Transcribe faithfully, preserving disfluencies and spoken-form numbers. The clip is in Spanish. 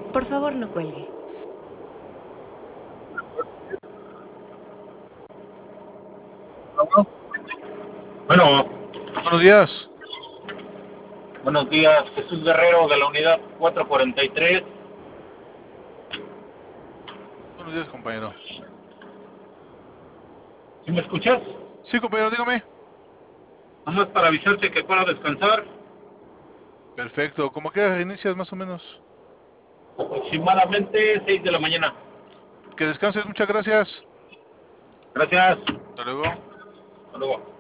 Por favor, no cuelgue. Bueno, Buenos días. buenos días, Jesús Guerrero de la unidad cuatrocientos cuarenta y tres. Buenos días, compañero. ¿Sí me escuchas? Sí, compañero, dígame. Nada más para avisarte que para descansar, Perfecto. ¿Cómo que inicias más o menos? aproximadamente seis de la mañana. Que descanses, muchas gracias. Gracias. Hasta luego. Hasta luego.